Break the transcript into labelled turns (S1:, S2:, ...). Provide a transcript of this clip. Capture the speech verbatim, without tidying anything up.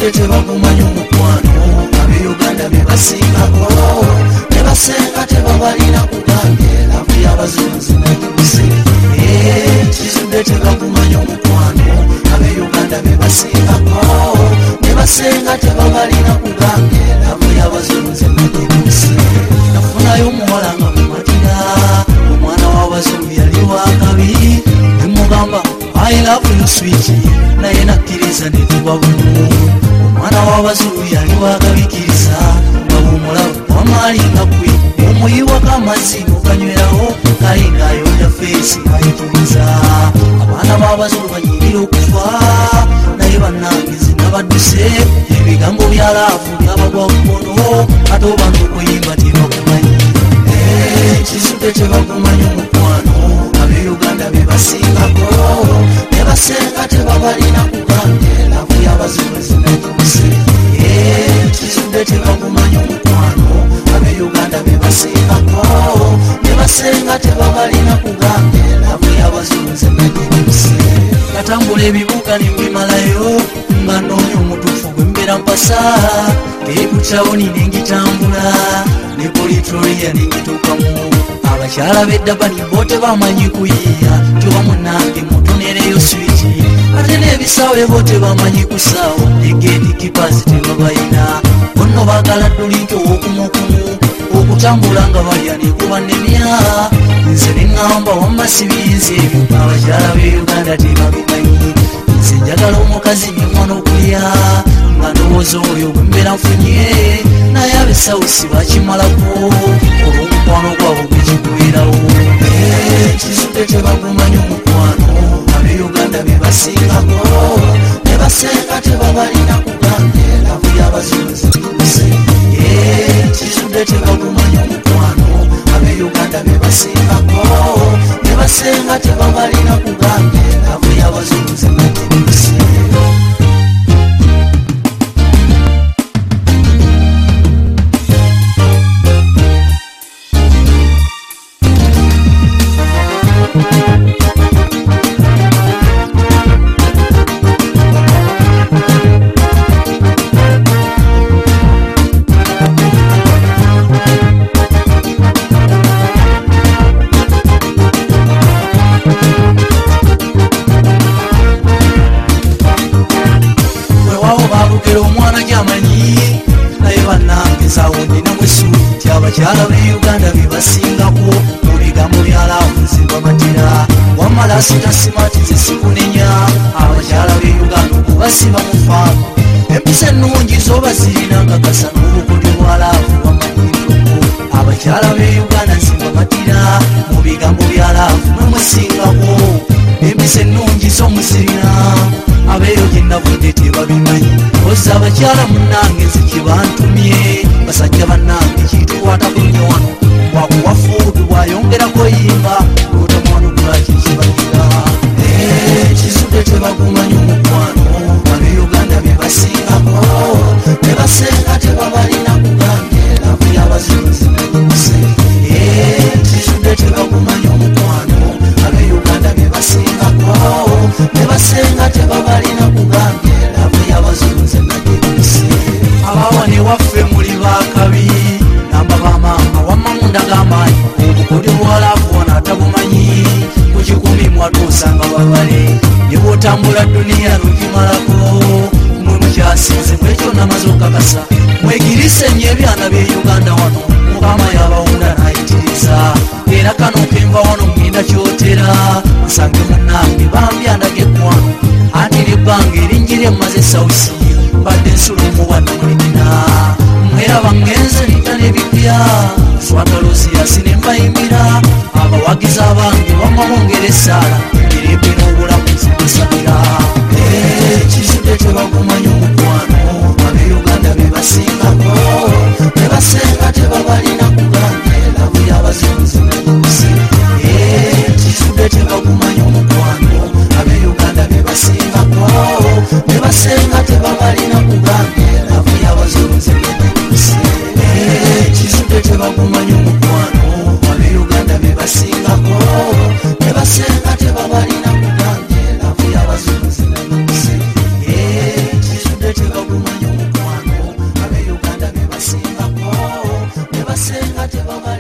S1: kizudde tebagumanyi omukwano ab'Uganda be basingako ne basenga tebabalina kugambye lavu y'abazungu zinagibuse kizudde tebagumanyi omukwano ab'Uganda be basingako ne basenga tebabalina kugambye lavu y'abazungu zinagibuse nafunayo omuwala nga mumatira omwana w'abazungu yali wakabi nemugamba I love you sweet naye nakkiriza ne tuba bumu omwana w'abazungu yali wakabikiriza nga bw'omulaba wamaalinga kwe omuyiwako amazzi n'okanyweraho kale ng'ayonja feesi ayituliza abaana b'abazungu banyirira okufa naye bannange zinabadduse ebigambo bya laavu byabagwa kukono ate oba n'okuyimba tebakumanyi kizudde tebagumanyi omukwano ab'Uganda be basingako ne basenga tebabalina kugambye lavu y'abazungu zinagibuse kizudde tebagumanyi omukwano ab'Uganda be basingako ne basenga tebabalina kugambye lavu y'abazungu zinagibuse natambula ebibuga ne mbimalayo nga nnoonya omutuufu gwe mbeera mpasa ekukyawo nine ngitambula ne Pretoria ne ngituukamu abakyala b'eddabani bo tebamanyi kuyiiya tuba munnange mutonereyo switi ate n'ebisaawe bo tebamanyi kusaawa ne gatekeepers tebabayina bonno baagala dulinki ow'okumukumu okutambula nga balya ne kubanemya nze ne ŋŋamba wamma sibiyinza ebyo abakyala b'Uganda tebabimanyi nze njagala omukazi nyemwana okulya nga ndowooza oyo gwe mbeera nfunye naye ab'esawusi bakimalako olw'omukwano gwabwe gwekigwerawo kizudde tebagumanyi omukwano ab'Uganda be basingako ne basenga tebabalina kugambye lavu y'abazungu zinagibuse kizudde tebagumanyi omukwano ab'Uganda be basingako ne basenga tebabalina kugambye lavu y'abazungu zinagibuse omwana gyamanyi naye bannange nzaawo nina mwesuuti abakyala b'Uganda be basingako mu bigambo bya laavu zibamatira wamala sitasimati zezikunenya abakyala b'Uganda okubasiba mu faamu empisa ennungi zoba zirina nkakasa n'obukodyo bwa laavu bamanyireko abakyala b'Uganda zibamatira mu bigambo bya laavu mwemwesingako empisa ennungi z'omuzirina abeeyo gye navudde tebabimanyi oza abakyala munnange nze kye bantumye basajja bannange kitukwatako nnyo wano bwakuwa fuudu bwayongerako yimba otamwanukula kikibagira kizudde tebagumanyi omukwano ab'Uganda be basingako ne basenga tebabalina kugambye lavu y'abazungu zinagibuse kizudde tebagumanyi omukwano ab'Uganda be basingako ne basenga tebabalina kugambye lavu y'abazungu zinagibuse abawa ne waffe muli bakabi namba bamaama wamma munda g'amaanyi obukodyo bwa laavu wano atabumanyi ku kikumi mwatuusanga babale ne bw'otambula duniya n'ogimalako mwe mukyasinze mwekyo namaze okakasa mwegirise nnyo ebyana b'Uganda wano mukama yabawunda n'ayitiriza era kano kenva wano ngenda kyotera nsange munnange bambyandage eggwano anti nebbanga erinjira emmaze sawusi mbadde nsula omubwana mulimina mweraba ngenze nita n'ebipya swatalosi yasine mbayimbira abawagizi abange bamawongera essaala erebbe n'obulamu nzibusabira kizudde tebagumanyi omukwano ab'Uganda be basingako ne basenga tebabalina kugambye lavu y'abazungu zinagibuse kizudde tebagumanyi omukwano ab'Uganda be basingako ne basenga tebabalina kugambye lavu y'abazungu zinagibuse kizudde tebagumanyi omukwano ab'Uganda be basingako ne basenga tebabalina kugambye lavu y'abazungu zinagibuse kizudde tebagumanyi tebamala